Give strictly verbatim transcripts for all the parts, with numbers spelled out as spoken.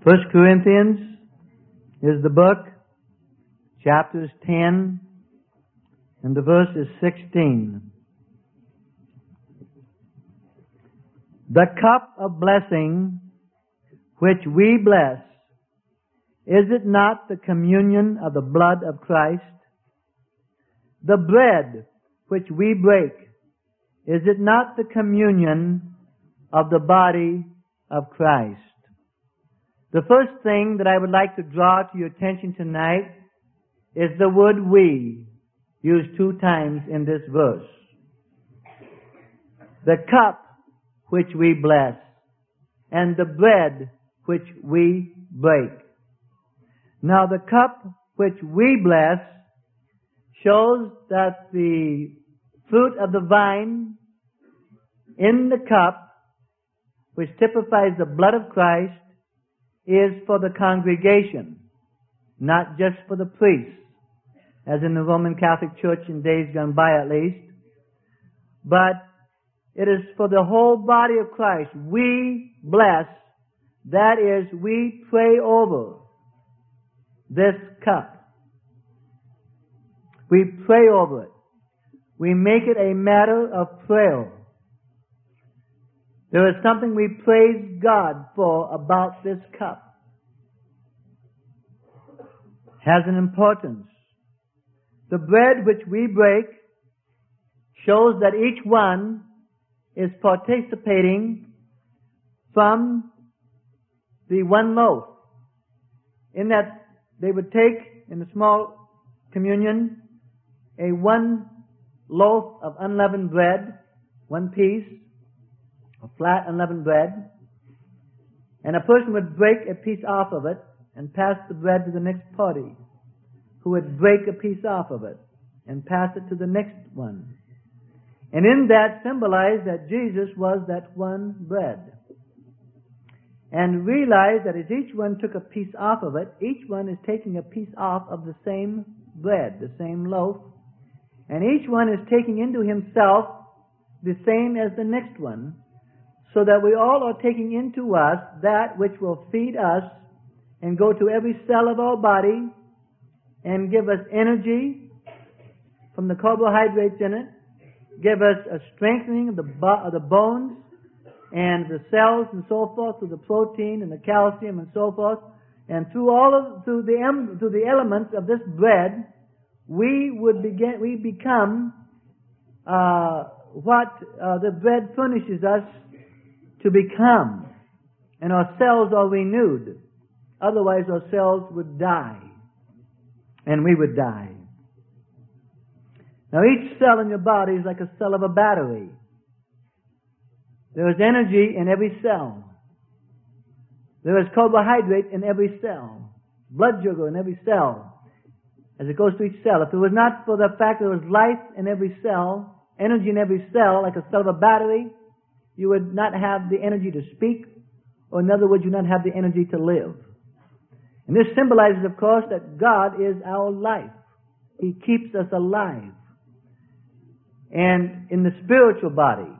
First Corinthians is the book, chapters ten, and the verse is sixteen. The cup of blessing which we bless, is it not the communion of the blood of Christ? The bread which we break, is it not the communion of the body of Christ? The first thing that I would like to draw to your attention tonight is the word we, used two times in this verse. The cup which we bless, and the bread which we break. Now the cup which we bless shows that the fruit of the vine in the cup, which typifies the blood of Christ, is for the congregation, not just for the priests, as in the Roman Catholic Church in days gone by at least, but it is for the whole body of Christ. We bless, that is, we pray over this cup. We pray over it. We make it a matter of prayer. There is something we praise God for about this cup. It has an importance. The bread which we break shows that each one is participating from the one loaf. In that they would take in the small communion a one loaf of unleavened bread, one piece, a flat unleavened bread, and a person would break a piece off of it and pass the bread to the next party, who would break a piece off of it and pass it to the next one. And in that symbolized that Jesus was that one bread. And realize that as each one took a piece off of it, each one is taking a piece off of the same bread, the same loaf, and each one is taking into himself the same as the next one, so that we all are taking into us that which will feed us and go to every cell of our body and give us energy from the carbohydrates in it, give us a strengthening of the, bo- of the bones and the cells and so forth, through the protein and the calcium and so forth, and through all of through the em- through the elements of this bread, we would begin we become uh, what uh, the bread furnishes us to become, and our cells are renewed. Otherwise, our cells would die, and we would die. Now, each cell in your body is like a cell of a battery. There is energy in every cell. There is carbohydrate in every cell, blood sugar in every cell, as it goes to each cell. If it was not for the fact that there was life in every cell, energy in every cell, like a cell of a battery, you would not have the energy to speak, or in other words, you would not have the energy to live. And this symbolizes, of course, that God is our life. He keeps us alive. And in the spiritual body.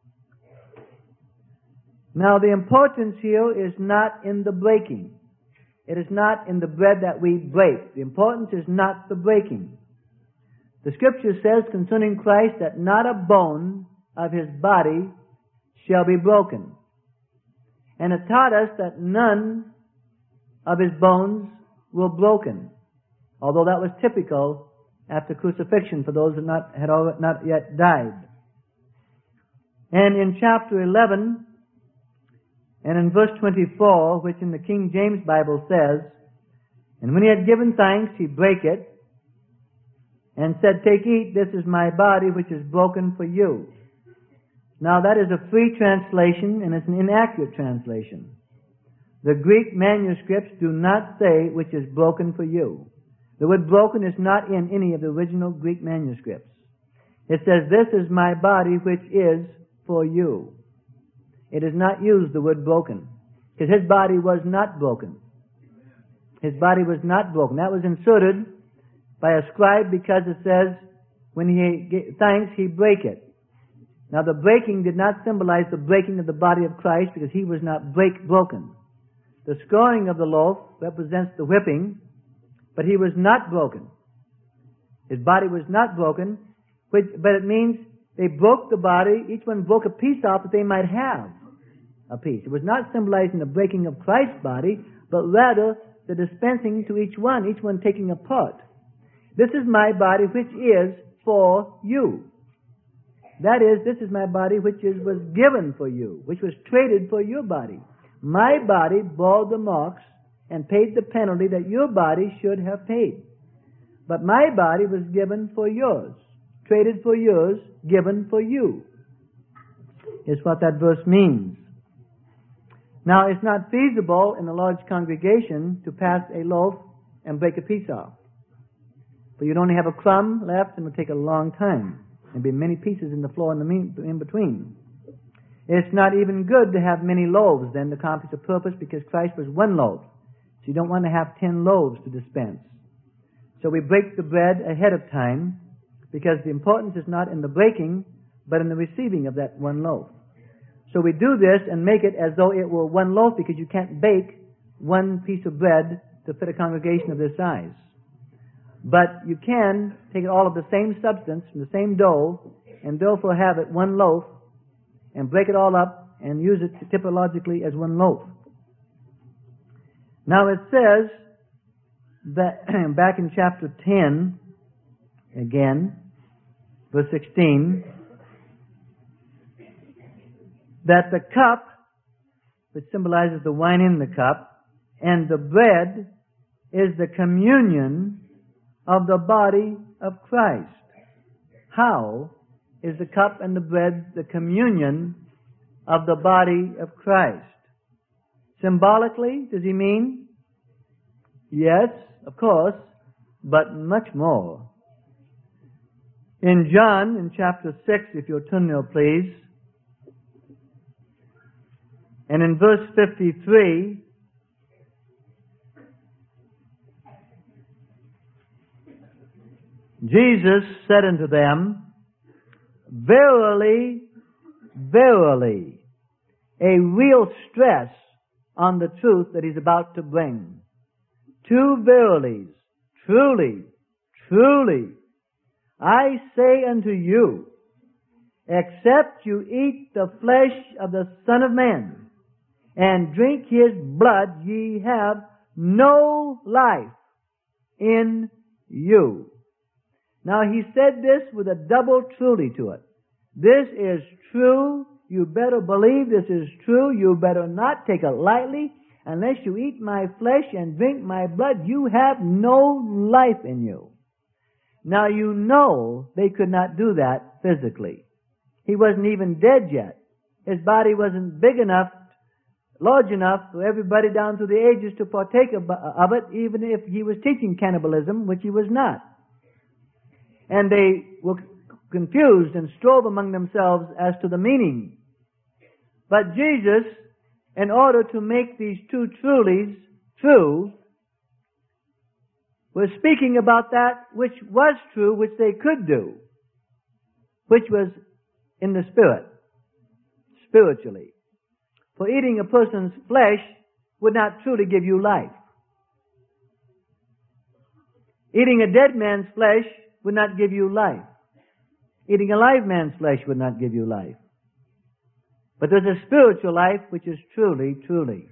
Now, the importance here is not in the breaking. It is not in the bread that we break. The importance is not the breaking. The Scripture says concerning Christ that not a bone of His body shall be broken. And it taught us that none of His bones were broken, although that was typical after crucifixion for those who not, had all, not yet died. And in chapter eleven, and in verse twenty-four, which in the King James Bible says, "And when He had given thanks, He brake it, and said, Take, eat, this is my body, which is broken for you." Now that is a free translation, and it's an inaccurate translation. The Greek manuscripts do not say, which is broken for you. The word broken is not in any of the original Greek manuscripts. It says, this is my body which is for you. It does not use the word broken, because His body was not broken. His body was not broken. That was inserted by a scribe because it says, when He gave thanks, He brake it. Now the breaking did not symbolize the breaking of the body of Christ, because He was not break broken. The scoring of the loaf represents the whipping, but he was not broken. His body was not broken, which, but it means they broke the body, each one broke a piece off that they might have a piece. It was not symbolizing the breaking of Christ's body, but rather the dispensing to each one, each one taking a part. This is my body which is for you. That is, this is my body which is, was given for you, which was traded for your body. My body bore the marks and paid the penalty that your body should have paid. But my body was given for yours, traded for yours, given for you, is what that verse means. Now, it's not feasible in a large congregation to pass a loaf and break a piece off. But you'd only have a crumb left, and it would take a long time. There'd be many pieces in the floor in, the mean, in between. It's not even good to have many loaves then to accomplish the purpose, because Christ was one loaf. So you don't want to have ten loaves to dispense. So we break the bread ahead of time, because the importance is not in the breaking, but in the receiving of that one loaf. So we do this and make it as though it were one loaf, because you can't bake one piece of bread to fit a congregation of this size. But you can take all of the same substance from the same dough and therefore have it one loaf and break it all up and use it typologically as one loaf. Now it says that back in chapter ten, again, verse sixteen, that the cup, which symbolizes the wine in the cup, and the bread is the communion of the body of Christ. How is the cup and the bread the communion of the body of Christ? Symbolically, does he mean? Yes, of course, but much more. In John, in chapter six, if you'll turn there, please, and in verse fifty-three, Jesus said unto them, Verily, verily, a real stress on the truth that he's about to bring. Two verilies, truly, truly, I say unto you, except you eat the flesh of the Son of Man and drink his blood, ye have no life in you. Now he said this with a double truly to it. This is true. You better believe this is true. You better not take it lightly. Unless you eat my flesh and drink my blood, you have no life in you. Now you know they could not do that physically. He wasn't even dead yet. His body wasn't big enough, large enough for everybody down through the ages to partake of, of it, even if he was teaching cannibalism, which he was not. And they were confused and strove among themselves as to the meaning. But Jesus, in order to make these two trulies true, was speaking about that which was true, which they could do, which was in the spirit, spiritually. For eating a person's flesh would not truly give you life. Eating a dead man's flesh would not give you life. Eating a live man's flesh would not give you life. But there's a spiritual life which is truly, truly.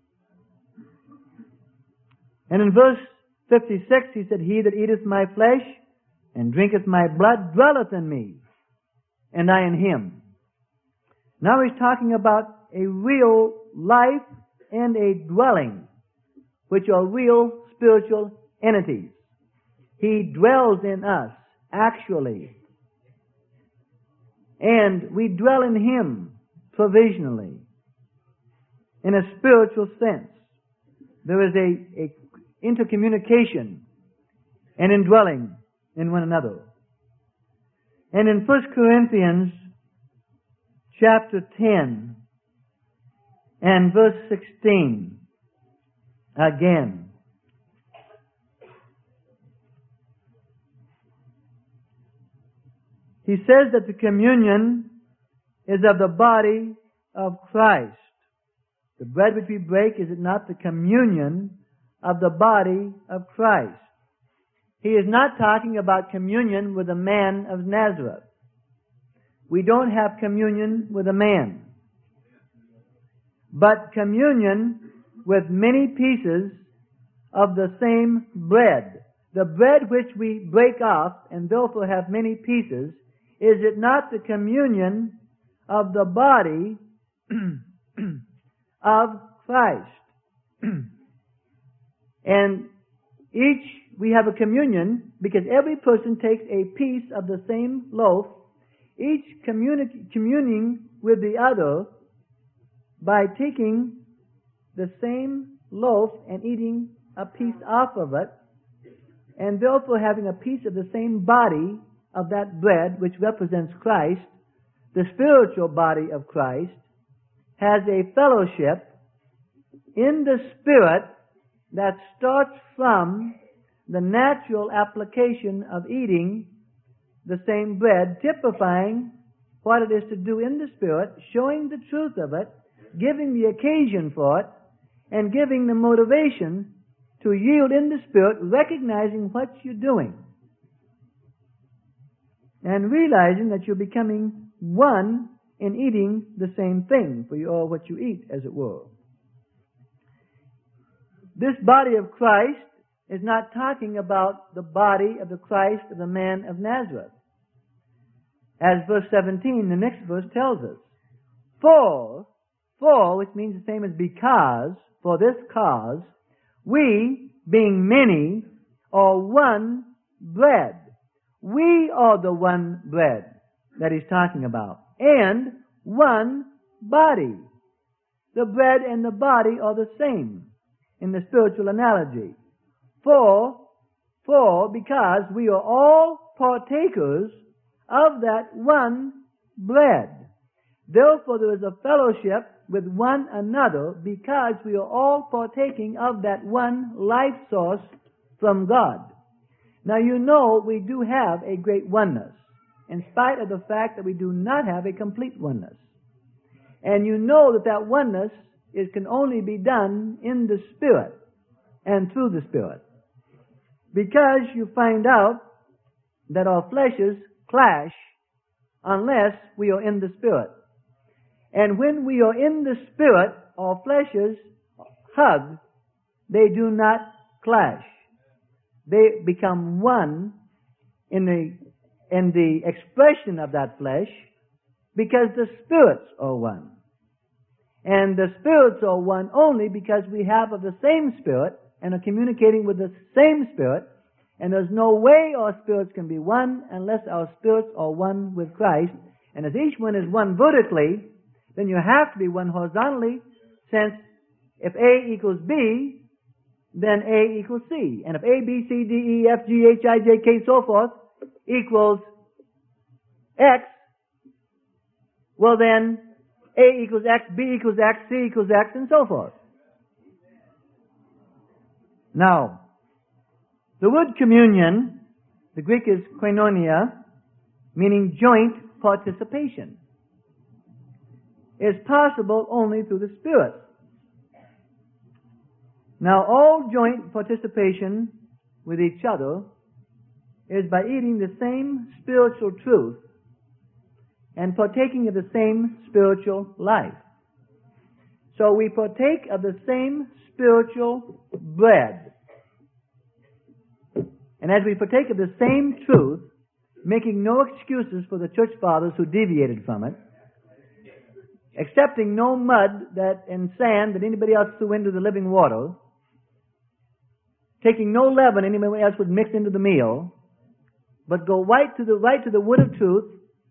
And in verse fifty-six he said, He that eateth my flesh and drinketh my blood dwelleth in me, and I in him. Now he's talking about a real life and a dwelling, which are real spiritual entities. He dwells in us, actually. And we dwell in him provisionally, in a spiritual sense. There is a, a intercommunication and indwelling in one another. And in First Corinthians chapter ten and verse sixteen, again, he says that the communion is of the body of Christ. The bread which we break, is it not the communion of the body of Christ? He is not talking about communion with a man of Nazareth. We don't have communion with a man, but communion with many pieces of the same bread. The bread which we break off and therefore have many pieces, is it not the communion of the body of Christ? And each, we have a communion because every person takes a piece of the same loaf, each communi- communing with the other by taking the same loaf and eating a piece off of it, and therefore having a piece of the same body of that bread which represents Christ. The spiritual body of Christ has a fellowship in the Spirit that starts from the natural application of eating the same bread, typifying what it is to do in the Spirit, showing the truth of it, giving the occasion for it, and giving the motivation to yield in the Spirit, recognizing what you're doing, and realizing that you're becoming one in eating the same thing, for you are what you eat, as it were. This body of Christ is not talking about the body of the Christ of the man of Nazareth. As verse seventeen, the next verse tells us. For, for, which means the same as because, for this cause, we, being many, are one bread. We are the one bread that he's talking about. And one body. The bread and the body are the same in the spiritual analogy. For, for, because we are all partakers of that one bread. Therefore there is a fellowship with one another because we are all partaking of that one life source from God. Now you know we do have a great oneness, in spite of the fact that we do not have a complete oneness. And you know that that oneness is, can only be done in the Spirit and through the Spirit. Because you find out that our fleshes clash unless we are in the Spirit. And when we are in the Spirit, our fleshes hug, they do not clash. They become one in the, in the expression of that flesh because the spirits are one. And the spirits are one only because we have of the same Spirit and are communicating with the same Spirit. And there's no way our spirits can be one unless our spirits are one with Christ. And as each one is one vertically, then you have to be one horizontally, since if A equals B, then A equals C. And if A, B, C, D, E, F, G, H, I, J, K, so forth, equals X, well then, A equals X, B equals X, C equals X, and so forth. Now, the word communion, the Greek is koinonia, meaning joint participation, is possible only through the Spirit. Now, all joint participation with each other is by eating the same spiritual truth and partaking of the same spiritual life. So we partake of the same spiritual bread. And as we partake of the same truth, making no excuses for the church fathers who deviated from it, accepting no mud that and sand that anybody else threw into the living water, taking no leaven anybody else would mix into the meal, but go right to the right to the wood of truth,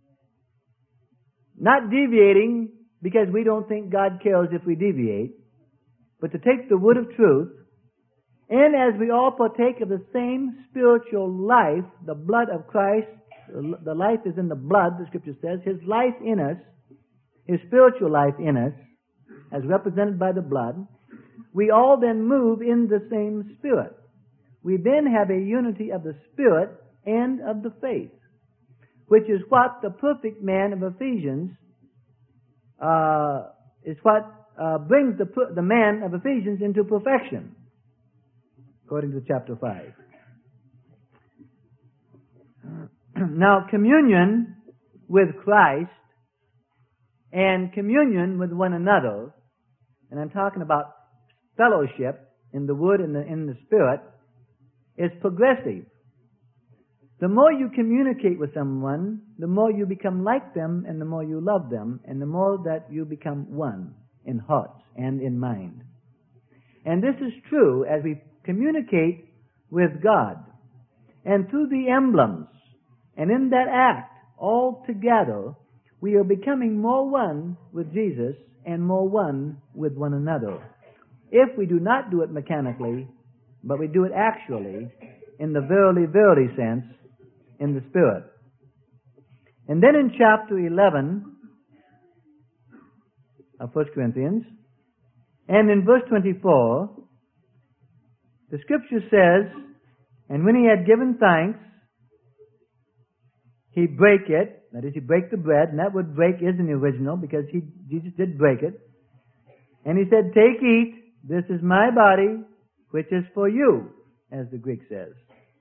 not deviating because we don't think God cares if we deviate, but to take the wood of truth, and as we all partake of the same spiritual life, the blood of Christ, the life is in the blood, the Scripture says, His life in us, His spiritual life in us, as represented by the blood, we all then move in the same Spirit. We then have a unity of the Spirit and of the faith, which is what the perfect man of Ephesians, uh, is what uh, brings the, the man of Ephesians into perfection, according to chapter five. Now, communion with Christ and communion with one another, and I'm talking about fellowship in the Word and the, in the Spirit, is progressive. The more you communicate with someone, the more you become like them, and the more you love them, and the more that you become one in hearts and in mind. And this is true as we communicate with God. And through the emblems, and in that act, all together, we are becoming more one with Jesus and more one with one another. If we do not do it mechanically, but we do it actually, in the verily, verily sense, in the Spirit. And then in chapter eleven of First Corinthians, and in verse twenty-four, the Scripture says, and when he had given thanks, he brake it, that is, he brake the bread, and that word break is in the original because he, Jesus did break it. And he said, take, eat, this is my body, which is for you, as the Greek says.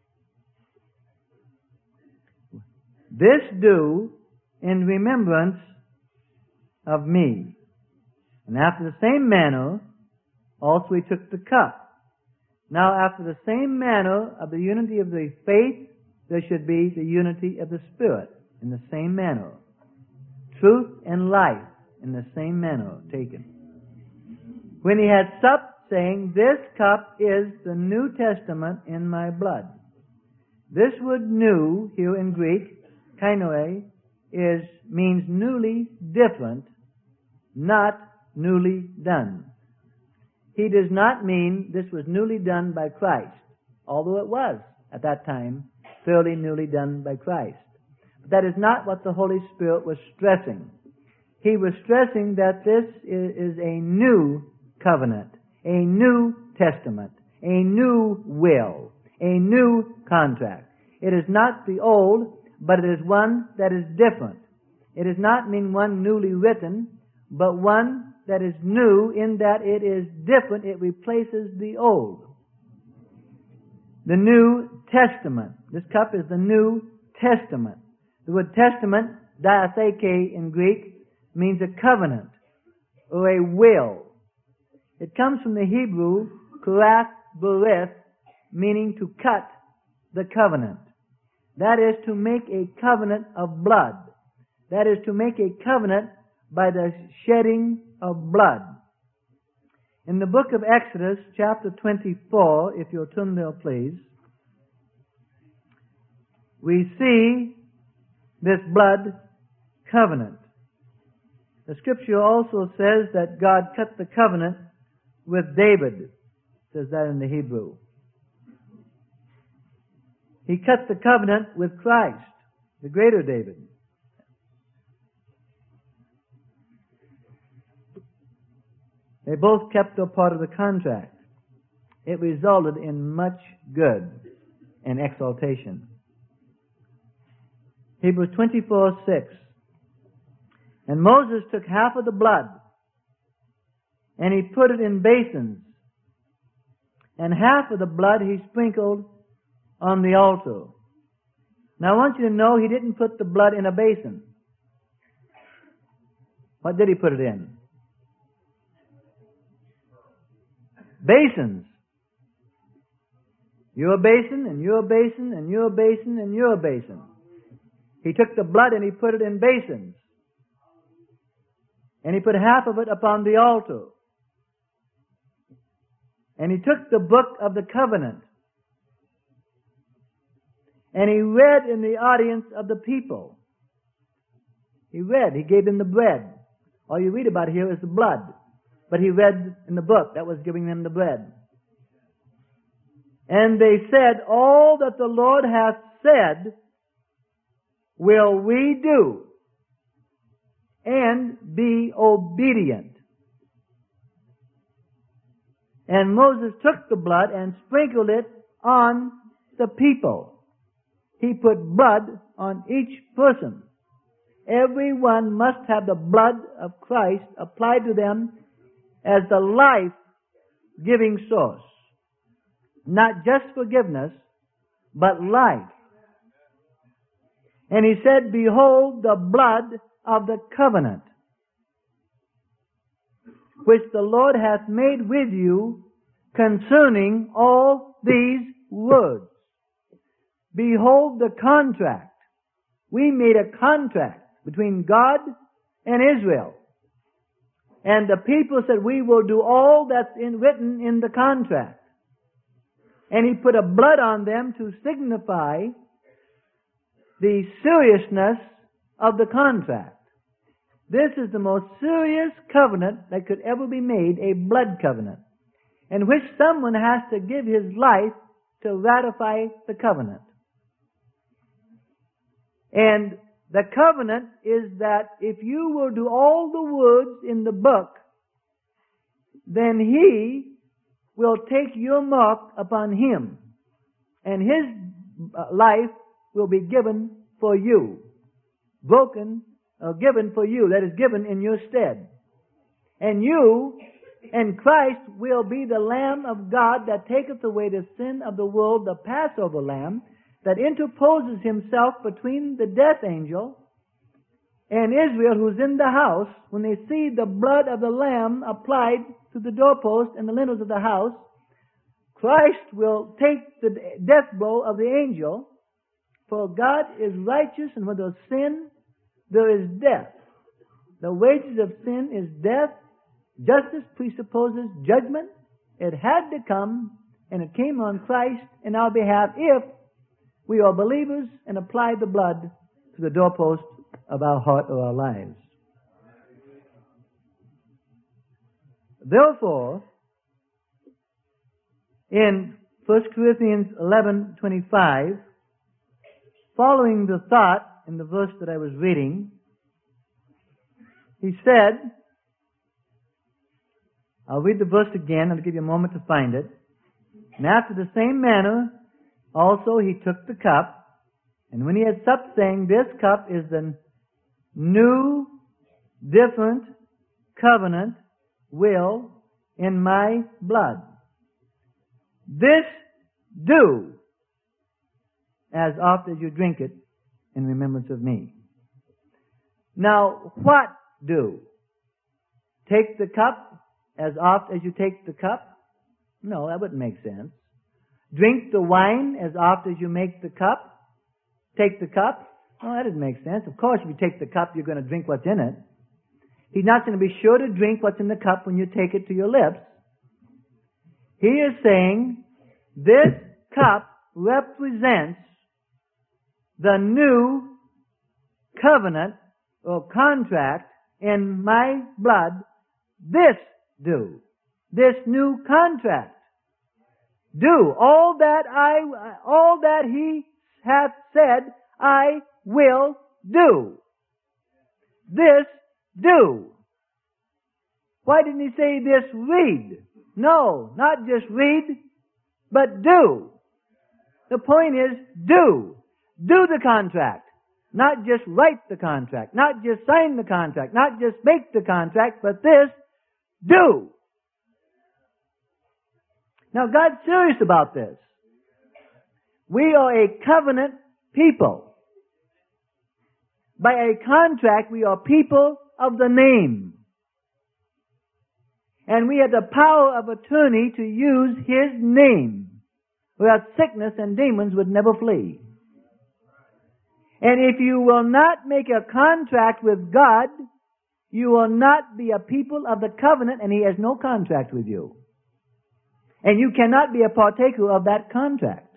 This do in remembrance of me. And after the same manner, also he took the cup. Now after the same manner of the unity of the faith, there should be the unity of the Spirit in the same manner. Truth and life in the same manner taken. When he had supped, saying, this cup is the New Testament in my blood. This word new here in Greek, kainoe, is, means newly different, not newly done. He does not mean this was newly done by Christ, although it was at that time fairly newly done by Christ. But that is not what the Holy Spirit was stressing. He was stressing that this is a new covenant, a new testament, a new will, a new contract. It is not the old, but it is one that is different. It does not mean one newly written, but one that is new in that it is different. It replaces the old. The New Testament. This cup is the New Testament. The word testament, diatheke in Greek, means a covenant or a will. It comes from the Hebrew, kurath berith, meaning to cut the covenant. That is to make a covenant of blood. That is to make a covenant by the shedding of blood. In the book of Exodus, chapter twenty-four, if you'll turn there, please, we see this blood covenant. The Scripture also says that God cut the covenant with David. It says that in the Hebrew. He cut the covenant with Christ, the greater David. They both kept their part of the contract. It resulted in much good and exaltation. Hebrews twenty-four six. And Moses took half of the blood, and he put it in basins, and half of the blood he sprinkled on the altar. Now I want you to know he didn't put the blood in a basin. What did he put it in? Basins. Your basin, and your basin, and your basin, and your basin. He took the blood and he put it in basins. And he put half of it upon the altar. And he took the book of the covenant. And he read in the audience of the people. He read. He gave them the bread. All you read about here is the blood. But he read in the book. That was giving them the bread. And they said, all that the Lord hath said will we do, and be obedient. And Moses took the blood and sprinkled it on the people. He put blood on each person. Everyone must have the blood of Christ applied to them as the life-giving source. Not just forgiveness, but life. And he said, behold the blood of the covenant, which the Lord hath made with you concerning all these words. Behold the contract. We made a contract between God and Israel. And the people said, we will do all that's in, written in the contract. And he put a blood on them to signify the seriousness of the contract. This is the most serious covenant that could ever be made, a blood covenant, in which someone has to give his life to ratify the covenant. And the covenant is that if you will do all the words in the book, then he will take your mark upon him, and his life will be given for you, broken or given for you, that is given in your stead. And you and Christ will be the Lamb of God that taketh away the sin of the world, the Passover Lamb, that interposes himself between the death angel and Israel who's in the house. When they see the blood of the Lamb applied to the doorpost and the lintels of the house, Christ will take the death blow of the angel. For God is righteous, and where there's sin, there is death. The wages of sin is death. Justice presupposes judgment. It had to come, and it came on Christ in our behalf if we are believers and apply the blood to the doorpost of our heart or our lives. Therefore, in First Corinthians eleven twenty-five, following the thought in the verse that I was reading, he said, I'll read the verse again, I'll give you a moment to find it. And after the same manner, also he took the cup, and when he had supped, saying, this cup is the new, different covenant will in my blood. This do as oft as you drink it in remembrance of me. Now, what do? Take the cup as oft as you take the cup? No, that wouldn't make sense. Drink the wine as oft as you make the cup? Take the cup? Oh, that doesn't make sense. Of course, if you take the cup, you're going to drink what's in it. He's not going to be sure to drink what's in the cup when you take it to your lips. He is saying, this cup represents the new covenant or contract in my blood. This do. This new contract. Do. All that I, all that he hath said, I will do. This do. Why didn't he say this read? No, not just read, but do. The point is do. Do the contract. Not just write the contract. Not just sign the contract. Not just make the contract, but this do. Now God's serious about this. We are a covenant people. By a contract, we are people of the name. And we have the power of attorney to use His name, where sickness and demons would never flee. And if you will not make a contract with God, you will not be a people of the covenant, and He has no contract with you. And you cannot be a partaker of that contract.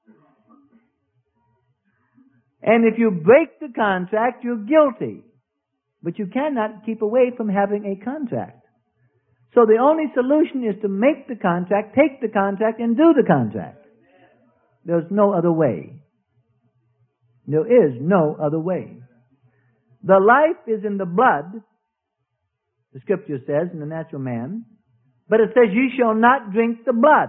And if you break the contract, you're guilty. But you cannot keep away from having a contract. So the only solution is to make the contract, take the contract, and do the contract. There's no other way. There is no other way. The life is in the blood, the Scripture says, in the natural man. But it says, ye shall not drink the blood.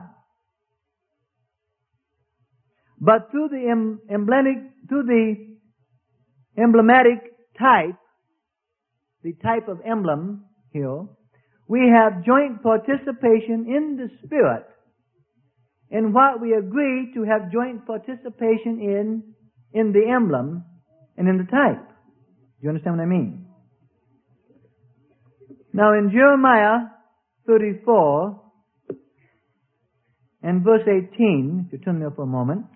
But through the emblematic, through the emblematic type, the type of emblem here, we have joint participation in the Spirit in what we agree to have joint participation in, in the emblem and in the type. Do you understand what I mean? Now in Jeremiah thirty-four and verse eighteen, if you turn there for a moment,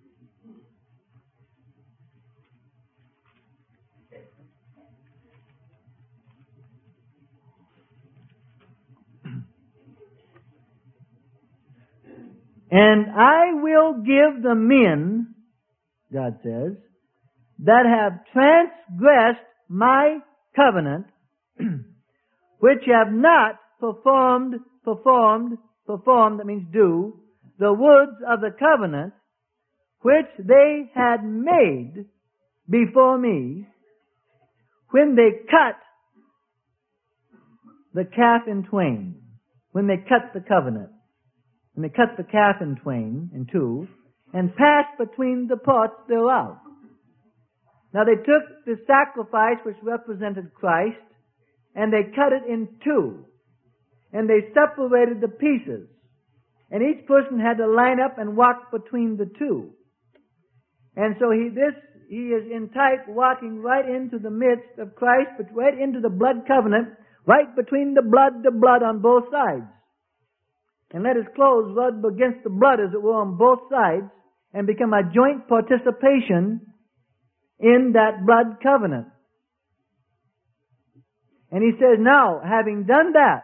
and I will give the men, God says, that have transgressed my covenant, which have not performed, performed, performed, that means do, the words of the covenant, which they had made before me, when they cut the calf in twain, when they cut the covenant, when they cut the calf in twain, in two, and passed between the parts thereof. Now they took the sacrifice which represented Christ, and they cut it in two, and they separated the pieces, and each person had to line up and walk between the two. And so he this he is in type walking right into the midst of Christ, but right into the blood covenant, right between the blood to blood on both sides. And let his clothes rub against the blood, as it were, on both sides, and become a joint participation in that blood covenant. And he says, now, having done that,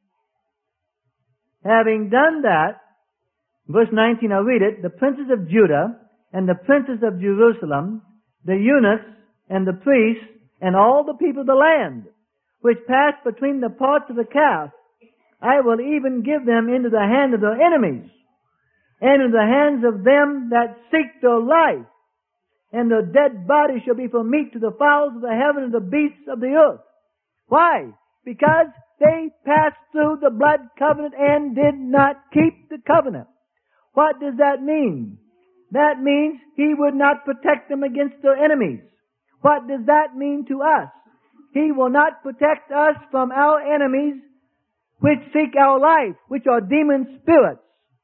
having done that, verse nineteen, I'll read it, the princes of Judah and the princes of Jerusalem, the eunuchs and the priests, and all the people of the land, which passed between the parts of the calf, I will even give them into the hand of their enemies, and into the hands of them that seek their life. And their dead bodies shall be for meat to the fowls of the heaven and the beasts of the earth. Why? Because they passed through the blood covenant and did not keep the covenant. What does that mean? That means He would not protect them against their enemies. What does that mean to us? He will not protect us from our enemies which seek our life, which are demon spirits.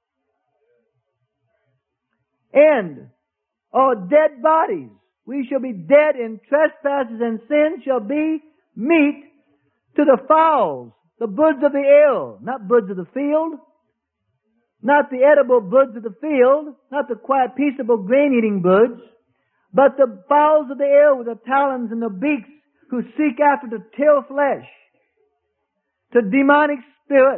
And our dead bodies, we shall be dead in trespasses and sins, shall be meat to the fowls, the birds of the air, not birds of the field, not the edible birds of the field, not the quiet, peaceable, grain-eating birds, but the fowls of the air with the talons and the beaks who seek after to tear flesh, to demonic spirits,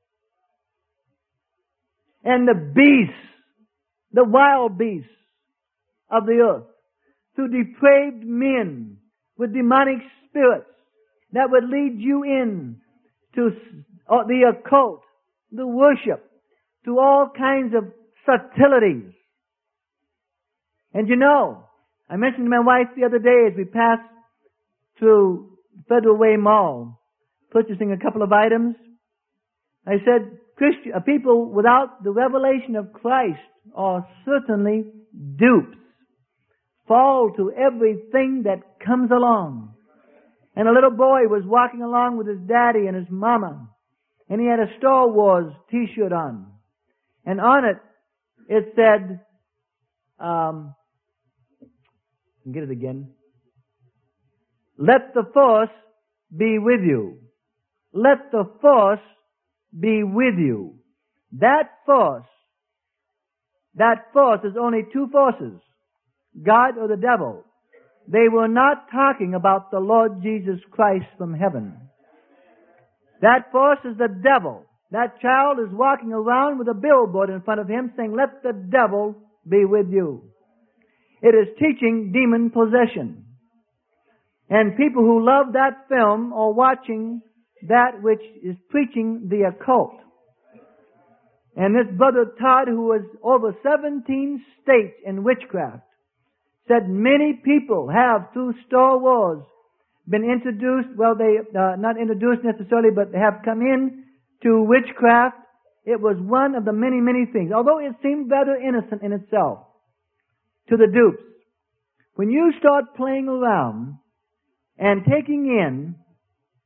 and the beasts, the wild beasts of the earth, to depraved men with demonic spirits that would lead you in to the occult, the worship, to all kinds of subtleties. And you know, I mentioned to my wife the other day as we passed through Federal Way Mall, purchasing a couple of items, I said, Christian, uh, people without the revelation of Christ are certainly dupes, fall to everything that comes along. And a little boy was walking along with his daddy and his mama, and he had a Star Wars t-shirt on. And on it, it said, um, get it again, let the force be with you. Let the force be with you. That force, that force is only two forces, God or the devil. They were not talking about the Lord Jesus Christ from heaven. That force is the devil. That child is walking around with a billboard in front of him saying, let the devil be with you. It is teaching demon possession. And people who love that film are watching that which is preaching the occult. And this brother Todd, who was over seventeen states in witchcraft, said many people have, through Star Wars, been introduced, well, they, uh, not introduced necessarily, but they have come in to witchcraft. It was one of the many, many things, although it seemed rather innocent in itself to the dupes. When you start playing around and taking in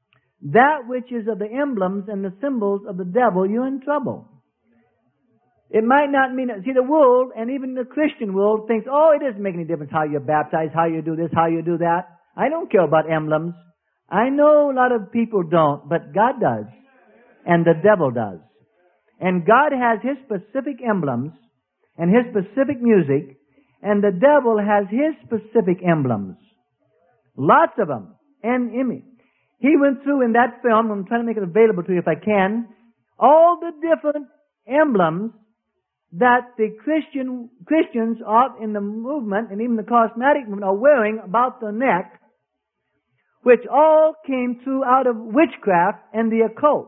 that which is of the emblems and the symbols of the devil, you're in trouble. It might not mean, see, the world, and even the Christian world, thinks, oh, it doesn't make any difference how you're baptized, how you do this, how you do that. I don't care about emblems. I know a lot of people don't, but God does. And the devil does. And God has His specific emblems and His specific music, and the devil has His specific emblems. Lots of them. And image. He went through in that film, I'm trying to make it available to you if I can, all the different emblems that the Christian Christians out in the movement and even the charismatic movement are wearing about the neck, which all came through out of witchcraft and the occult.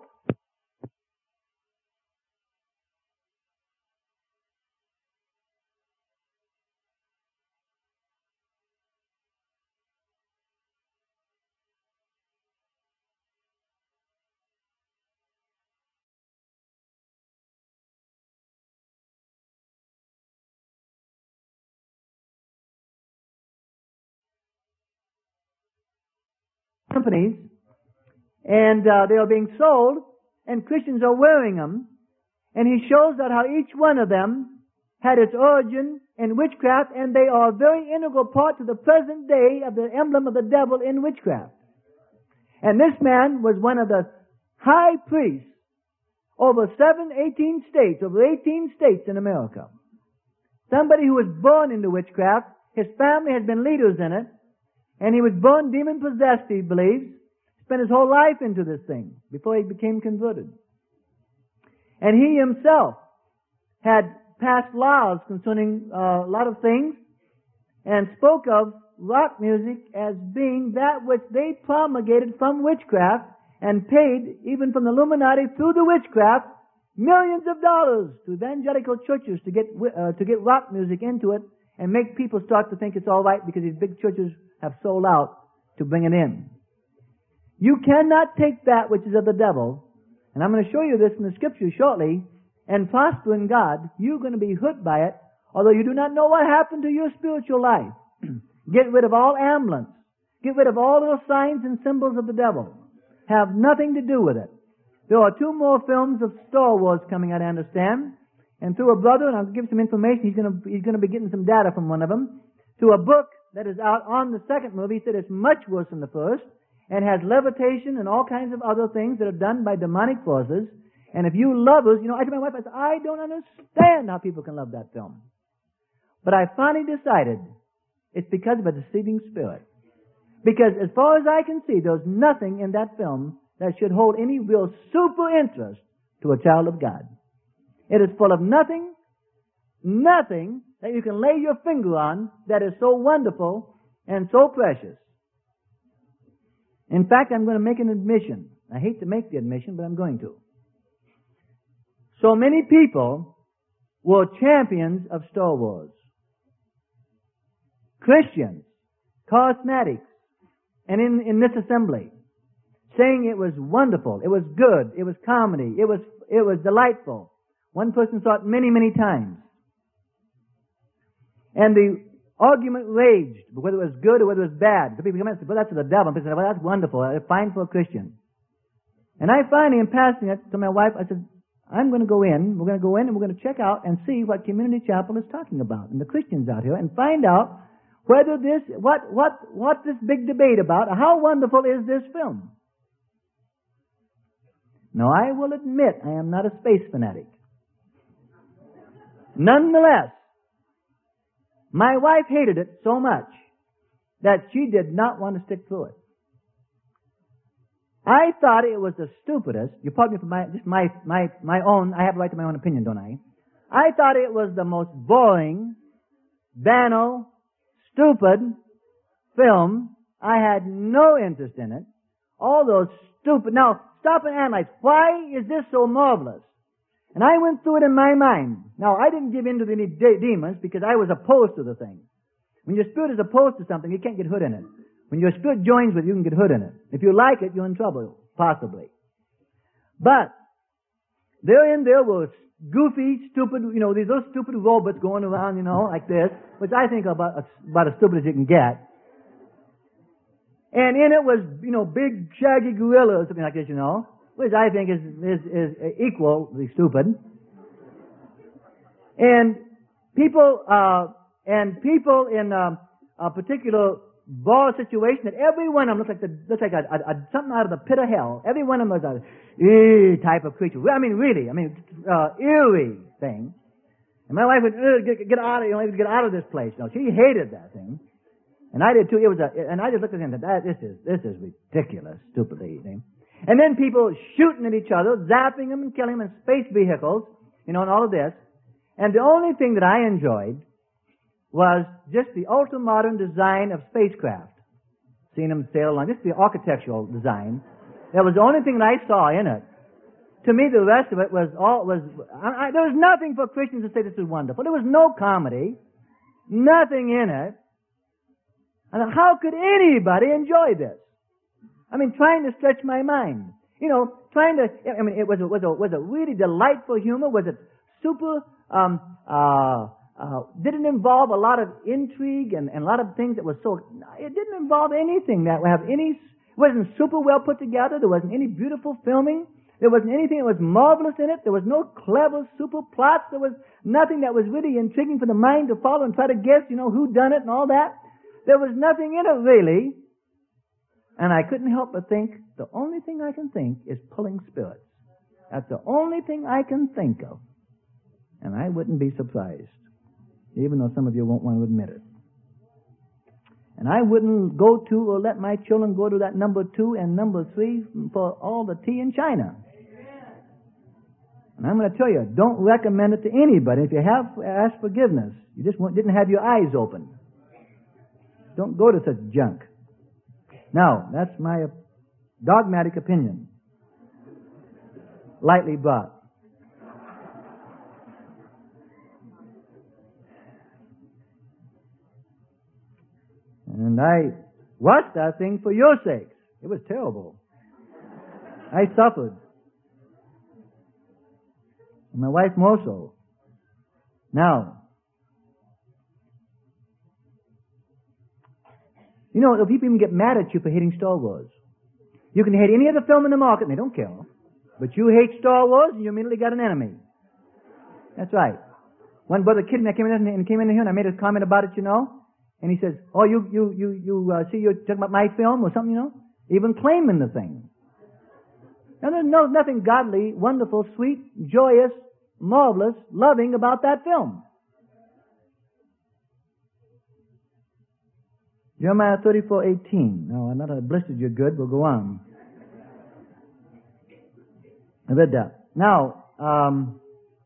Companies, and uh, they are being sold, and Christians are wearing them, and he shows that how each one of them had its origin in witchcraft, and they are a very integral part to the present day of the emblem of the devil in witchcraft. And this man was one of the high priests over seven, eighteen states, over eighteen states in America. Somebody who was born into witchcraft, his family had been leaders in it, and he was born demon-possessed, he believes. Spent his whole life into this thing before he became converted. And he himself had passed laws concerning uh, a lot of things and spoke of rock music as being that which they promulgated from witchcraft and paid, even from the Illuminati through the witchcraft, millions of dollars to evangelical churches to get uh, to get rock music into it and make people start to think it's all right because these big churches have sold out to bring it in. You cannot take that which is of the devil, and I'm going to show you this in the scripture shortly, and prosper in God. You're going to be hurt by it, although you do not know what happened to your spiritual life. Get rid of all emblems. Get rid of all those signs and symbols of the devil. Have nothing to do with it. There are two more films of Star Wars coming out, I understand, and through a brother, and I'll give some information, he's going to, he's going to be getting some data from one of them, to a book that is out on the second movie. He said it's much worse than the first, and has levitation and all kinds of other things that are done by demonic forces. And if you lovers, you know, I told my wife, I said, I don't understand how people can love that film. But I finally decided it's because of a deceiving spirit. Because as far as I can see, there's nothing in that film that should hold any real super interest to a child of God. It is full of nothing, nothing that you can lay your finger on that is so wonderful and so precious. In fact, I'm going to make an admission. I hate to make the admission, but I'm going to. So many people were champions of Star Wars. Christians, charismatics, and in, in this assembly, saying it was wonderful, it was good, it was comedy, it was, it was delightful. One person saw it many, many times. And the argument raged, whether it was good or whether it was bad. The people come in and say, well, that's of the devil. And people say, well, that's wonderful. It's fine for a Christian. And I finally, in passing it to my wife, I said, I'm going to go in, we're going to go in and we're going to check out and see what Community Chapel is talking about and the Christians out here and find out whether this, what, what, what this big debate about, how wonderful is this film. Now, I will admit I am not a space fanatic. Nonetheless, my wife hated it so much that she did not want to stick through it. I thought it was the stupidest. You pardon me for my just my my my own. I have a right to my own opinion, don't I? I thought it was the most boring, banal, stupid film. I had no interest in it. All those stupid. Now stop and analyze. Why is this so marvelous? And I went through it in my mind. Now, I didn't give in to any de- demons because I was opposed to the thing. When your spirit is opposed to something, you can't get hurt in it. When your spirit joins with it, you can get hurt in it. If you like it, you're in trouble, possibly. But, there in there were goofy, stupid, you know, these little stupid robots going around, you know, like this, which I think are about, about as stupid as you can get. And in it was, you know, big shaggy gorillas, something like this, you know, which I think is is, is equally stupid. And people, uh, and people in um, a particular ball situation that every one of them looks like the, looks like a, a, a, something out of the pit of hell. Every one of them was a ee type of creature. I mean, really, I mean, uh, eerie thing. And my wife would uh, get, get out of, you know, get out of this place. You know, she hated that thing, and I did too. It was a, and I just looked at him and said, "This is this is ridiculous, stupidly." And then people shooting at each other, zapping them and killing them in space vehicles, you know, and all of this. And the only thing that I enjoyed was just the ultra-modern design of spacecraft. Seeing them sail along, just the architectural design. That was the only thing that I saw in it. To me, the rest of it was all, was, I, I, there was nothing for Christians to say this is wonderful. There was no comedy. Nothing in it. And how could anybody enjoy this? I mean, trying to stretch my mind. You know, trying to, I mean, it was a, was a, was a really delightful humor. Was it super, um, uh, Uh, didn't involve a lot of intrigue and, and a lot of things that was so, it didn't involve anything that would have any, wasn't super well put together. There wasn't any beautiful filming. There wasn't anything that was marvelous in it. There was no clever super plots. There was nothing that was really intriguing for the mind to follow and try to guess, you know, who done it and all that. There was nothing in it really. And I couldn't help but think, the only thing I can think is pulling spirits. That's the only thing I can think of. And I wouldn't be surprised, even though some of you won't want to admit it. And I wouldn't go to or let my children go to that number two and number three for all the tea in China. And I'm going to tell you, don't recommend it to anybody. If you have asked forgiveness, you just didn't have your eyes open. Don't go to such junk. Now, that's my dogmatic opinion. Lightly brought. And I watched that thing for your sakes. It was terrible. I suffered. And my wife more so. Now, you know, if people even get mad at you for hating Star Wars. You can hate any other film in the market and they don't care. But you hate Star Wars and you immediately got an enemy. That's right. One brother kidding me, I came in and came in here and I made a comment about it, you know. And he says, "Oh, you you you you uh, see, you're talking about my film or something, you know?" Even claiming the thing. Now, there's no nothing godly, wonderful, sweet, joyous, marvelous, loving about that film. Jeremiah thirty-four eighteen. Now, I'm not a blistered you good. We'll go on. I read that. Now, um,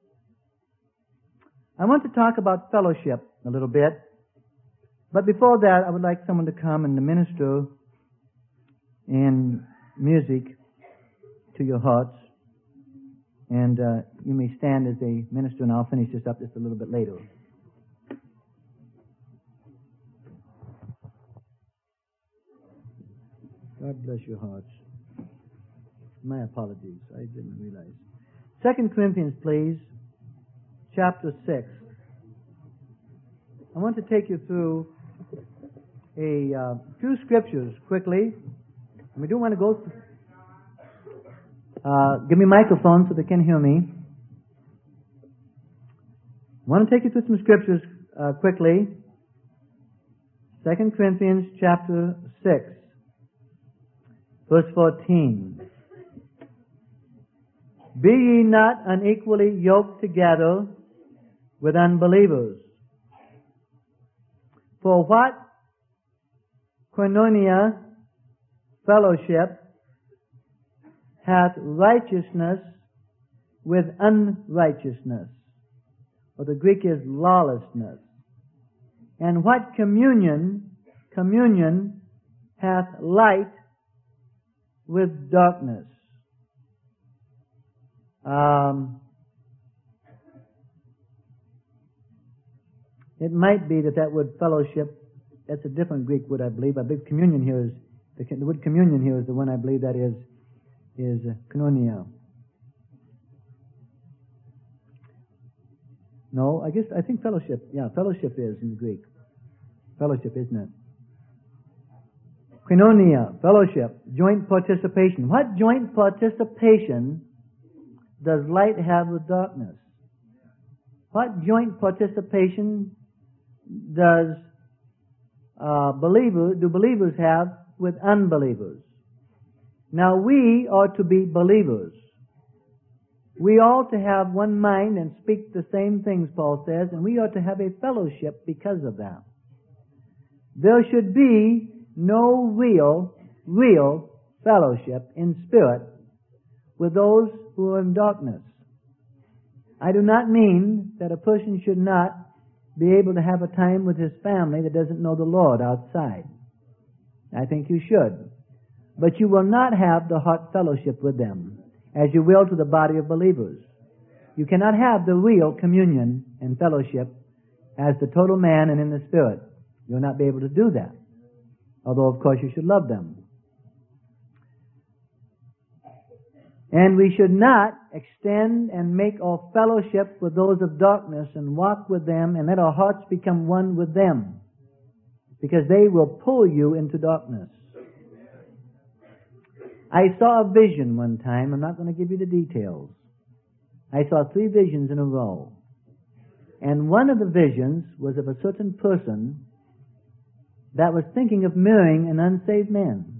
I want to talk about fellowship a little bit. But before that, I would like someone to come and minister in music to your hearts. And uh, you may stand as they minister, and I'll finish this up just a little bit later. God bless your hearts. My apologies. I didn't realize. Second Corinthians, please. Chapter six. I want to take you through a uh, few scriptures quickly. And we do want to go through. Uh, give me a microphone so they can hear me. I want to take you through some scriptures uh, quickly. Second Corinthians chapter six, verse fourteen. Be ye not unequally yoked together with unbelievers. For what koinonia, fellowship, hath righteousness with unrighteousness? Or the Greek is lawlessness. And what communion, communion hath light with darkness? Um, it might be that that word fellowship, that's a different Greek word, I believe. I believe communion here is, the, the word communion here is the one I believe that is, is koinonia. No, I guess, I think fellowship, yeah, fellowship is in Greek. Fellowship, isn't it? Koinonia, fellowship, joint participation. What joint participation does light have with darkness? What joint participation does uh, believers, do believers have with unbelievers? Now we are to be believers. We ought to have one mind and speak the same things, Paul says, and we ought to have a fellowship because of that. There should be no real, real fellowship in spirit with those who are in darkness. I do not mean that a person should not be able to have a time with his family that doesn't know the Lord outside. I think you should. But you will not have the heart fellowship with them as you will to the body of believers. You cannot have the real communion and fellowship as the total man and in the spirit. You'll not be able to do that. Although, of course, you should love them. And we should not extend and make our fellowship with those of darkness and walk with them and let our hearts become one with them, because they will pull you into darkness. I saw a vision one time. I'm not going to give you the details. I saw three visions in a row. And one of the visions was of a certain person that was thinking of marrying an unsaved man.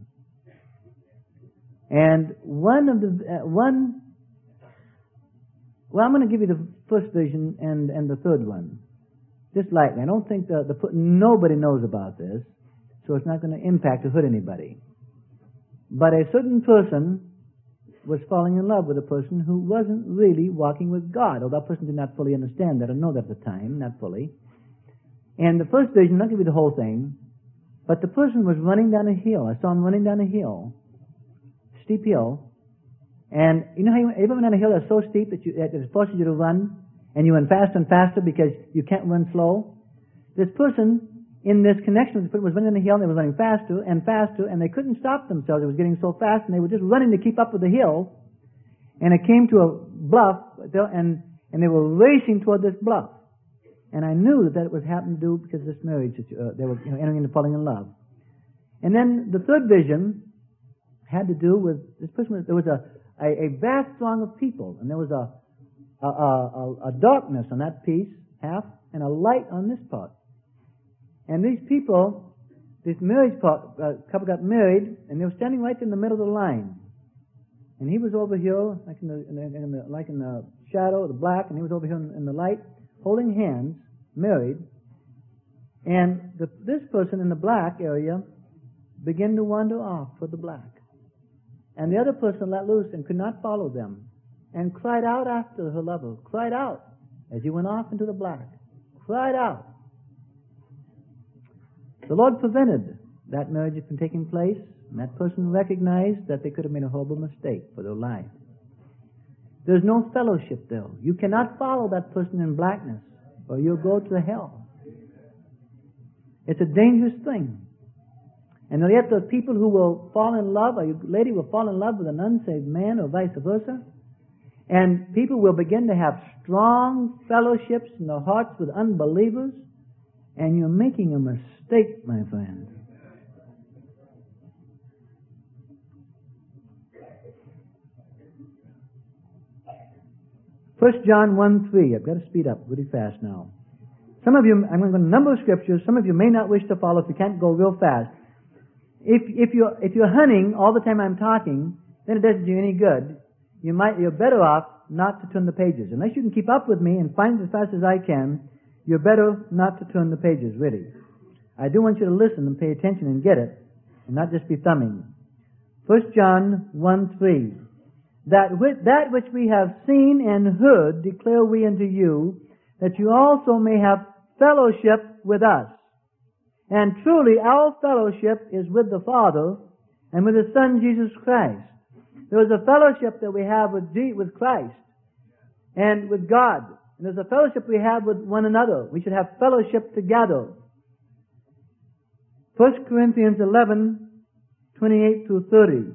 And one of the, uh, one, well, I'm going to give you the first vision and, and the third one. Just lightly. I don't think the, the, nobody knows about this, so it's not going to impact or hurt anybody. But a certain person was falling in love with a person who wasn't really walking with God, although that person did not fully understand that or know that at the time, not fully. And the first vision, I'll give you the whole thing, but the person was running down a hill. I saw him running down a hill, steep hill, and you know how you ever went down a hill that's so steep that, you, that it forces you to run, and you run faster and faster because you can't run slow? This person in this connection was running down the hill, and they were running faster and faster, and they couldn't stop themselves. It was getting so fast, and they were just running to keep up with the hill. And it came to a bluff, and and they were racing toward this bluff. And I knew that that was happening to do because of this marriage. Uh, they were you know, entering into falling in love. And then the third vision had to do with this person. Was, there was a, a a vast throng of people, and there was a a, a a darkness on that piece half, and a light on this part. And these people, this marriage part, uh, couple got married, and they were standing right in the middle of the line. And he was over here, like in the, in the, in the like in the shadow, the black, and he was over here in, in the light, holding hands, married. And the, this person in the black area began to wander off toward the black. And the other person let loose and could not follow them, and cried out after her lover, cried out as he went off into the black, cried out. The Lord prevented that marriage from taking place, and that person recognized that they could have made a horrible mistake for their life. There's no fellowship there. You cannot follow that person in blackness, or you'll go to hell. It's a dangerous thing. And yet there are people who will fall in love, or a lady will fall in love with an unsaved man, or vice versa, and people will begin to have strong fellowships in their hearts with unbelievers, and you're making a mistake, my friend. First John one three. I've got to speed up really fast now. Some of you, I'm going to go to a number of scriptures. Some of you may not wish to follow if you can't go real fast. If if you're if you're hunting all the time I'm talking, then it doesn't do you any good. You might you're better off not to turn the pages. Unless you can keep up with me and find it as fast as I can, you're better not to turn the pages, really. I do want you to listen and pay attention and get it, and not just be thumbing. First John one three. That with that which we have seen and heard declare we unto you, that you also may have fellowship with us. And truly our fellowship is with the Father and with His Son Jesus Christ. There is a fellowship that we have with G- with Christ and with God. And there's a fellowship we have with one another. We should have fellowship together. First Corinthians eleven, twenty-eight through thirty.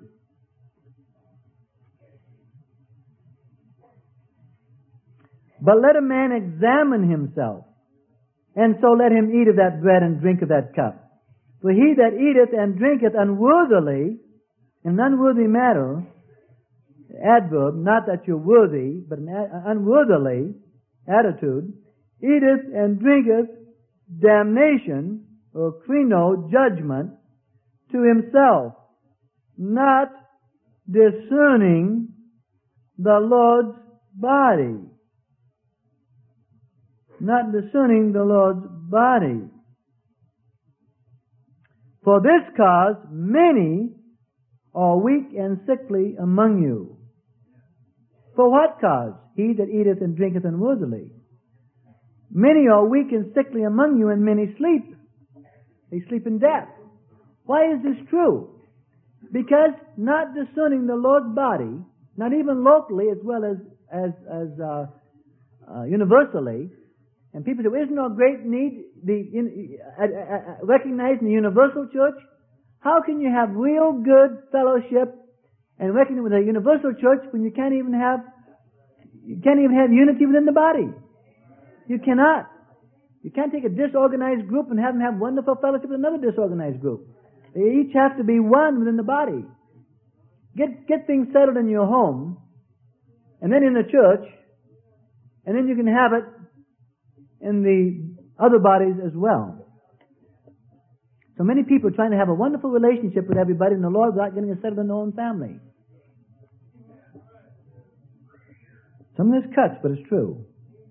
But let a man examine himself, and so let him eat of that bread and drink of that cup. For he that eateth and drinketh unworthily, in an unworthy manner, adverb, not that you're worthy, but an unworthily attitude, eateth and drinketh damnation, or krino, judgment, to himself, not discerning the Lord's body. Not discerning the Lord's body. For this cause many are weak and sickly among you. For what cause? He that eateth and drinketh unworthily. Many are weak and sickly among you, and many sleep. They sleep in death. Why is this true? Because not discerning the Lord's body, not even locally as well as as as uh, uh, universally, and people say, well, isn't there a great need the in, uh, uh, recognized in the universal church? How can you have real good fellowship and recognize with a universal church when you can't even have you can't even have unity within the body? You cannot. You can't take a disorganized group and have them have wonderful fellowship with another disorganized group. They each have to be one within the body. Get get things settled in your home, and then in the church, and then you can have it in the other bodies as well. So many people are trying to have a wonderful relationship with everybody in the Lord without getting it settled in their own family. Some of this cuts, but it's true.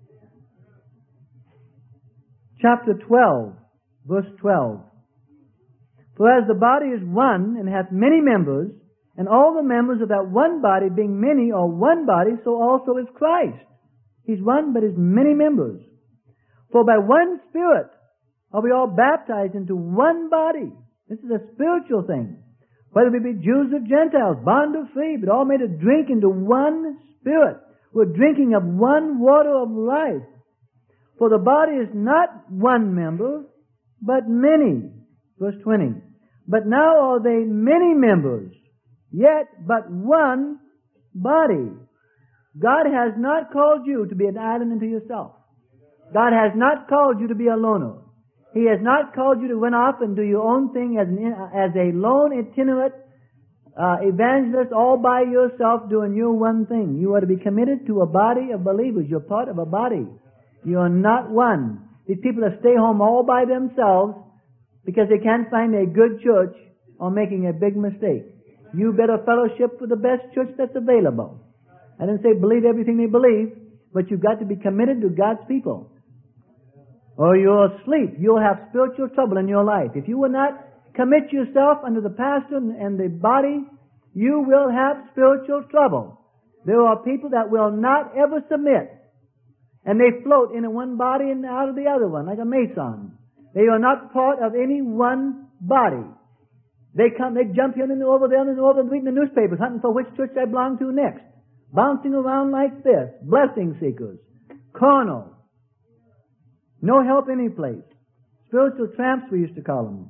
Chapter twelve, verse twelve. For as the body is one and hath many members, and all the members of that one body being many are one body, so also is Christ. He's one, but has many members. For by one Spirit are we all baptized into one body. This is a spiritual thing. Whether we be Jews or Gentiles, bond or free, but all made to drink into one Spirit. We're drinking of one water of life. For the body is not one member, but many. Verse twenty. But now are they many members, yet but one body. God has not called you to be an island unto yourself. God has not called you to be a loner. He has not called you to run off and do your own thing as, an, as a lone, itinerant uh, evangelist all by yourself doing your one thing. You are to be committed to a body of believers. You're part of a body. You are not one. These people that stay home all by themselves because they can't find a good church are making a big mistake. You better fellowship with the best church that's available. I didn't say believe everything they believe, but you've got to be committed to God's people. Or you'll sleep. You'll have spiritual trouble in your life. If you will not commit yourself under the pastor and the body, you will have spiritual trouble. There are people that will not ever submit. And they float in one body and out of the other one, like a mason. They are not part of any one body. They come, they jump here and over there and over and reading the newspapers, hunting for which church they belong to next. Bouncing around like this. Blessing seekers. Carnal. No help any place. Spiritual tramps, we used to call them.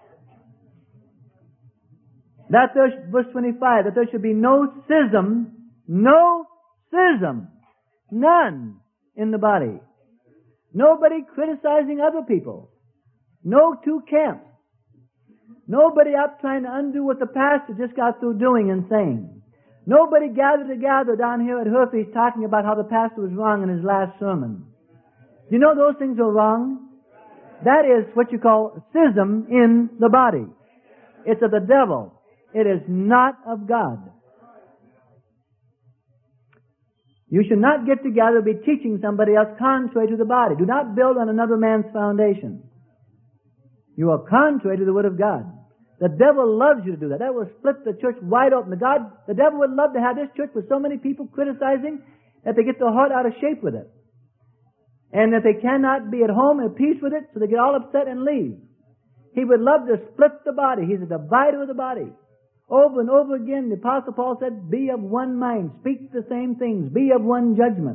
That there, verse twenty-five, that there should be no schism, no schism, none in the body. Nobody criticizing other people. No two camps. Nobody up trying to undo what the pastor just got through doing and saying. Nobody gathered together down here at Herfey's talking about how the pastor was wrong in his last sermon. You know those things are wrong? That is what you call schism in the body. It's of the devil. It is not of God. You should not get together and be teaching somebody else contrary to the body. Do not build on another man's foundation. You are contrary to the Word of God. The devil loves you to do that. That will split the church wide open. The, God, the devil would love to have this church with so many people criticizing that they get their heart out of shape with it. And that they cannot be at home at peace with it, so they get all upset and leave. He would love to split the body. He's a divider of the body. Over and over again, the Apostle Paul said, be of one mind, speak the same things, be of one judgment.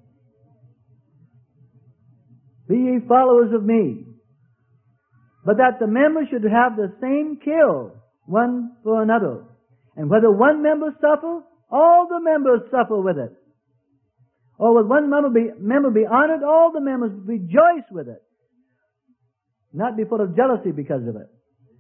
Be ye followers of me. But that the members should have the same care one for another. And whether one member suffer, all the members suffer with it. Or will one member be, member be honored, all the members rejoice with it. Not be full of jealousy because of it.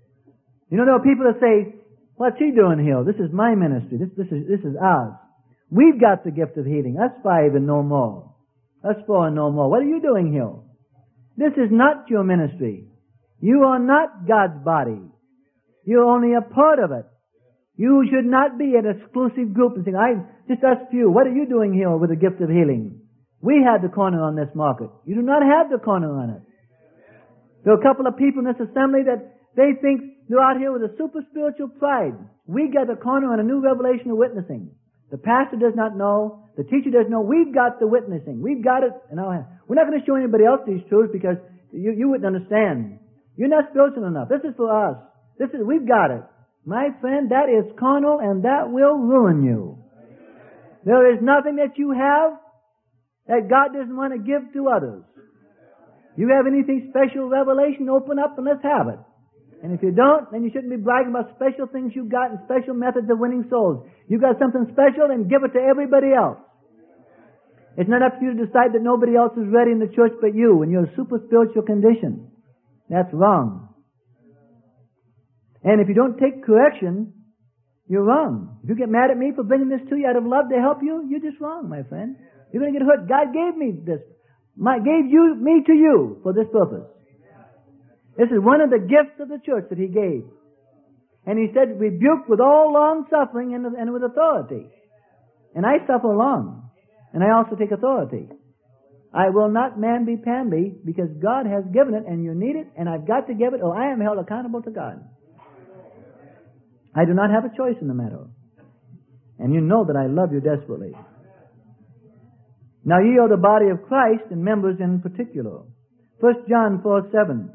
You know, there are people that say, what's he doing here? This is my ministry. This, this is, this is ours. We've got the gift of healing. Us five and no more. Us four and no more. What are you doing here? This is not your ministry. You are not God's body. You're only a part of it. You should not be an exclusive group and say, I, just us few. What are you doing here with the gift of healing? We have the corner on this market. You do not have the corner on it. There are a couple of people in this assembly that they think they're out here with a super spiritual pride. We got the corner on a new revelation of witnessing. The pastor does not know. The teacher doesn't know. We've got the witnessing. We've got it in our hands. We're not going to show anybody else these truths because you, you wouldn't understand. You're not spiritual enough. This is for us. This is, we've got it. My friend, that is carnal and that will ruin you. There is nothing that you have that God doesn't want to give to others. You have anything special, revelation, open up and let's have it. And if you don't, then you shouldn't be bragging about special things you got and special methods of winning souls. You got something special, then give it to everybody else. It's not up to you to decide that nobody else is ready in the church but you in your super spiritual condition. That's wrong. And if you don't take correction, you're wrong. If you get mad at me for bringing this to you out of love to help you, you're just wrong, my friend. You're going to get hurt. God gave me this. My, gave you, me to you for this purpose. This is one of the gifts of the church that He gave. And He said, rebuke with all long suffering and, and with authority. And I suffer long. And I also take authority. I will not man-be-pamby because God has given it and you need it and I've got to give it or I am held accountable to God. I do not have a choice in the matter. And you know that I love you desperately. Now ye are the body of Christ and members in particular. First John four seven.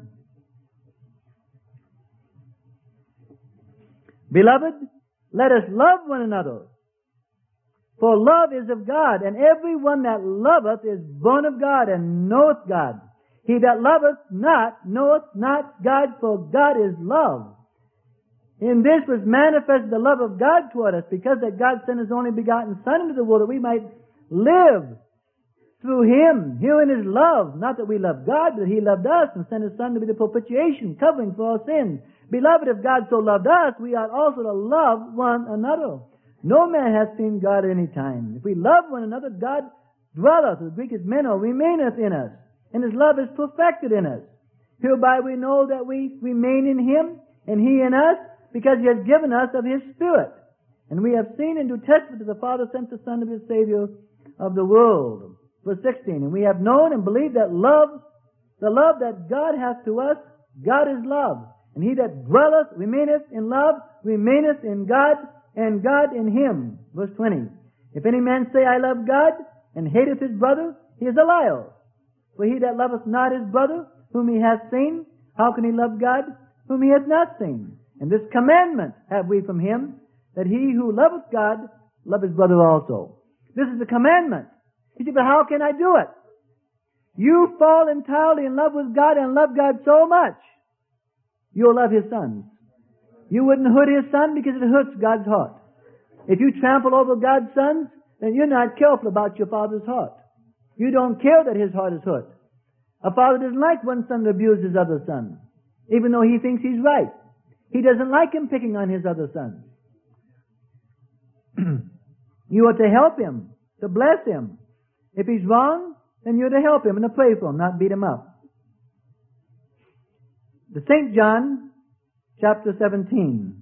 Beloved, let us love one another. For love is of God, and every one that loveth is born of God and knoweth God. He that loveth not knoweth not God, for God is love. In this was manifested the love of God toward us, because that God sent His only begotten Son into the world that we might live through Him. Herein is love, not that we love God, but He loved us and sent His Son to be the propitiation, covering for our sins. Beloved, if God so loved us, we ought also to love one another. No man hath seen God at any time. If we love one another, God dwelleth, the Greek is meno, remaineth in us, and His love is perfected in us. Hereby we know that we remain in Him, and He in us, because He has given us of His Spirit. And we have seen and do testament that the Father sent the Son to be the Savior of the world. Verse sixteen, and we have known and believed that love, the love that God hath to us, God is love. And he that dwelleth, remaineth in love, remaineth in God, and God in him. Verse twenty, if any man say, I love God, and hateth his brother, he is a liar. For he that loveth not his brother, whom he hath seen, how can he love God, whom he hath not seen? And this commandment have we from him, that he who loveth God, love his brother also. This is the commandment. You say, but how can I do it? You fall entirely in love with God and love God so much, you'll love His Son. You wouldn't hurt His Son because it hurts God's heart. If you trample over God's sons, then you're not careful about your Father's heart. You don't care that His heart is hurt. A father doesn't like one son to abuse his other son, even though he thinks he's right. He doesn't like him picking on his other sons. You are to help him, to bless him. If he's wrong, then you're to help him and to pray for him, not beat him up. The Saint John, chapter seventeen.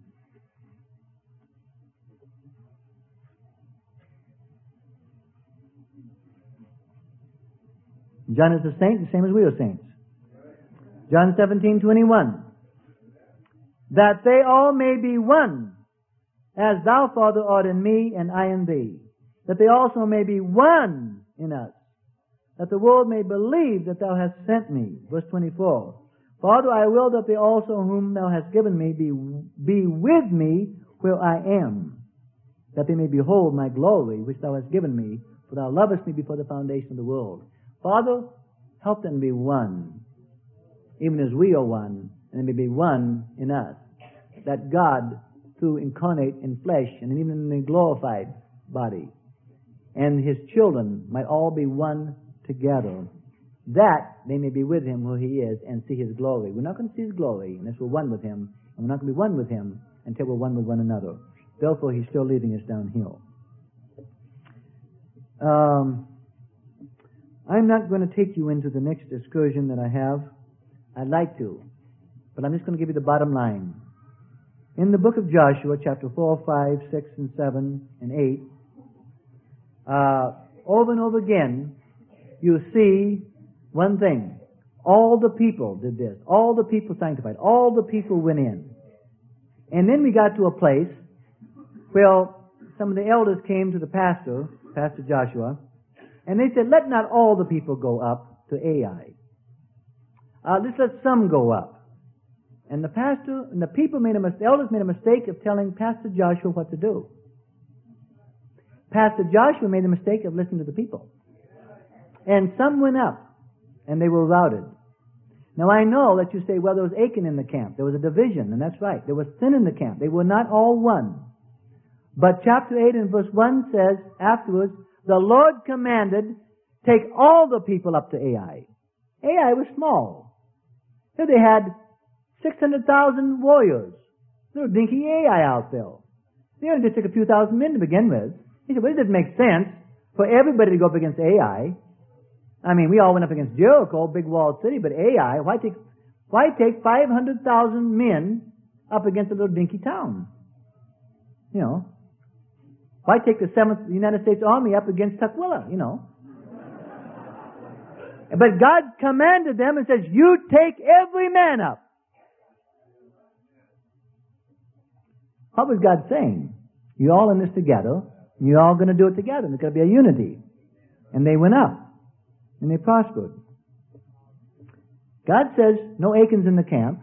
John is a saint, the same as we are saints. John seventeen twenty-one. That they all may be one, as thou, Father, art in me, and I in thee. That they also may be one in us, that the world may believe that thou hast sent me. Verse twenty-four. Father, I will that they also whom thou hast given me be, be with me where I am, that they may behold my glory which thou hast given me, for thou lovest me before the foundation of the world. Father, help them be one, even as we are one, and they may be one in us, that God, through incarnate in flesh and even in the glorified body, and His children might all be one together, that they may be with Him where He is and see His glory. We're not going to see His glory unless we're one with Him, and And we're not going to be one with Him until we're one with one another. Therefore, He's still leading us downhill. Um, I'm not going to take you into the next excursion that I have. I'd like to, but I'm just going to give you the bottom line. In the book of Joshua, chapter four, five, six, and seven, and eight, uh, over and over again, you see one thing. All the people did this. All the people sanctified. All the people went in. And then we got to a place where some of the elders came to the pastor, Pastor Joshua, and they said, let not all the people go up to Ai. Uh, let's let some go up. And the pastor and the people made a mistake, the elders made a mistake of telling Pastor Joshua what to do. Pastor Joshua made the mistake of listening to the people. And some went up, and they were routed. Now I know that you say, well, there was Achan in the camp. There was a division, and that's right. There was sin in the camp. They were not all one. But chapter eight and verse one says, afterwards, the Lord commanded, take all the people up to Ai. Ai was small. So they had six hundred thousand warriors. Little dinky Ai out there. They only just took a few thousand men to begin with. He said, well, it doesn't make sense for everybody to go up against Ai. I mean, we all went up against Jericho, big walled city, but Ai, why take, why take five hundred thousand men up against a little dinky town? You know. Why take the seventh United States Army up against Tukwila, you know? But God commanded them and says, you take every man up. What was God saying? You're all in this together, and you're all going to do it together. There's going to be a unity. And they went up, and they prospered. God says, no Achans in the camp,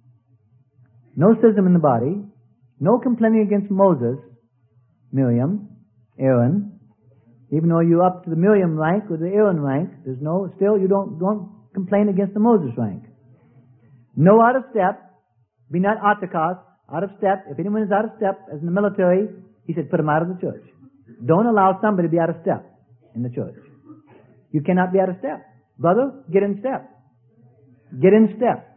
no schism in the body, no complaining against Moses, Miriam, Aaron. Even though you're up to the Miriam rank or the Aaron rank, there's no, still you don't, don't complain against the Moses rank. No out of step. Be not autokos, out of step. If anyone is out of step, as in the military, he said, put him out of the church. Don't allow somebody to be out of step in the church. You cannot be out of step. Brother, get in step. Get in step.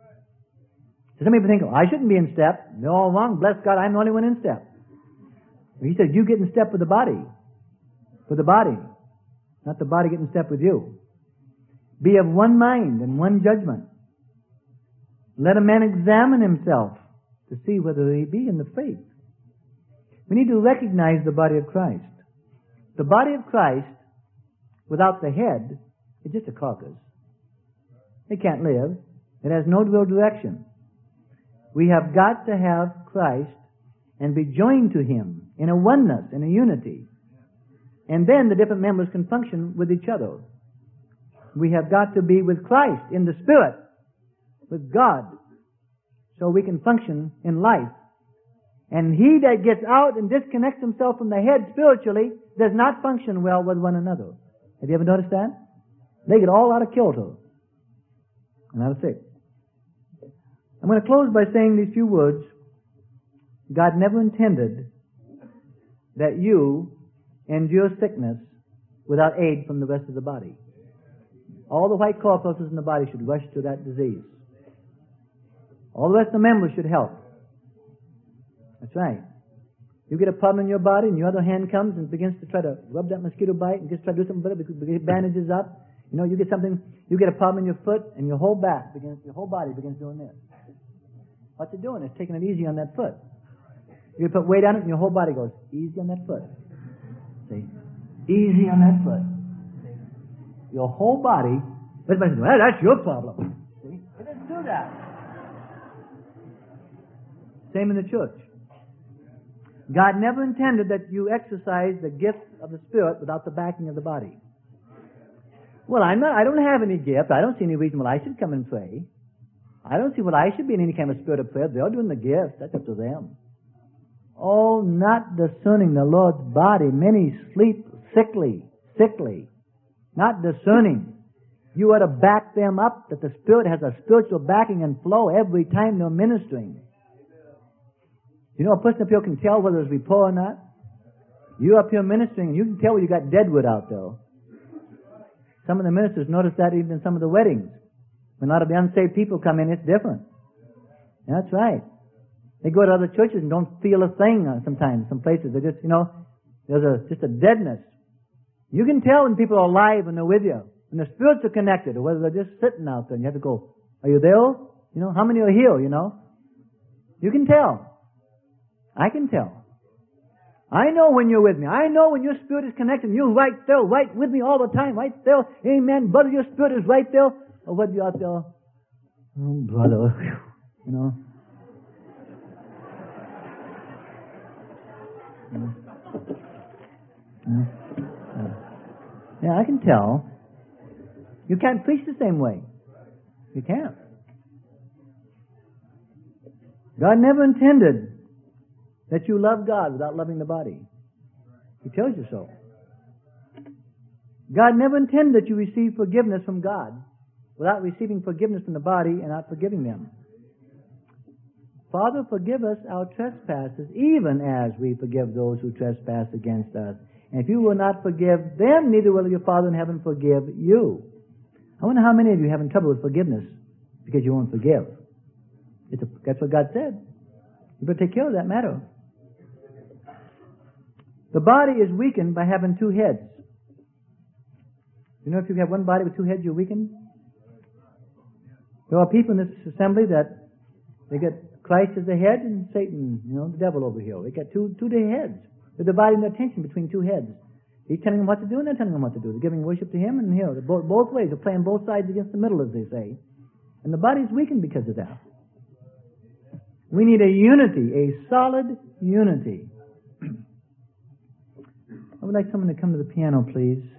So some people think, oh, I shouldn't be in step. They're all wrong. Bless God, I'm the only one in step. He said, you get in step with the body. With the body. Not the body get in step with you. Be of one mind and one judgment. Let a man examine himself to see whether he be in the faith. We need to recognize the body of Christ. The body of Christ, without the head, is just a carcass. It can't live. It has no real direction. We have got to have Christ and be joined to Him in a oneness, in a unity. And then the different members can function with each other. We have got to be with Christ in the Spirit, with God, so we can function in life. And he that gets out and disconnects himself from the head spiritually does not function well with one another. Have you ever noticed that? They get all out of kilter and out of sync. I'm going to close by saying these few words. God never intended that you endure sickness without aid from the rest of the body. All the white corpuscles in the body should rush to that disease. All the rest of the members should help. That's right. You get a problem in your body and your other hand comes and begins to try to rub that mosquito bite and just try to do something with it, because it bandages up. You know, you get something, you get a problem in your foot and your whole back begins, your whole body begins doing this. What's it doing? It's taking it easy on that foot. You put weight on it and your whole body goes, easy on that foot. See? Easy on that foot. See? Your whole body, but well, that's your problem. See? It doesn't do that. Same in the church. God never intended that you exercise the gift of the Spirit without the backing of the body. Well, I'm not, I don't have any gift. I don't see any reason why I should come and pray. I don't see what I should be in any kind of spirit of prayer. They're doing the gift. That's up to them. Oh, not discerning the Lord's body. Many sleep sickly, sickly. Not discerning. You ought to back them up, that the Spirit has a spiritual backing and flow every time they're ministering. You know, a person up here can tell whether it's rapport or not. You're up here ministering, and you can tell whether you got deadwood out there. Some of the ministers notice that even in some of the weddings. When a lot of the unsaved people come in, it's different. That's right. They go to other churches and don't feel a thing uh, sometimes. Some places, they just, you know, there's a just a deadness. You can tell when people are alive when they're with you, when their spirits are connected, or whether they're just sitting out there and you have to go, are you there? You know, how many are here, you know? You can tell. I can tell. I know when you're with me. I know when your spirit is connected and you're right there, right with me all the time, right there. Amen. Brother, your spirit is right there. Or whether you're out there, oh, brother, you know. Yeah, I can tell. You can't preach the same way. You can't. God never intended that you love God without loving the body. He tells you so. God never intended that you receive forgiveness from God without receiving forgiveness from the body and not forgiving them. Father, forgive us our trespasses, even as we forgive those who trespass against us. And if you will not forgive them, neither will your Father in heaven forgive you. I wonder how many of you are having trouble with forgiveness because you won't forgive. It's a, that's what God said. You better take care of that matter. The body is weakened by having two heads. You know, if you have one body with two heads, you're weakened. There are people in this assembly that they get Christ as the head and Satan, you know, the devil over here. They got two two heads. They're dividing their attention between two heads. He's telling them what to do and they're telling them what to do. They're giving worship to him and here. They're both, both ways. They're playing both sides against the middle, as they say. And the body's weakened because of that. We need a unity, a solid unity. I would like someone to come to the piano, please.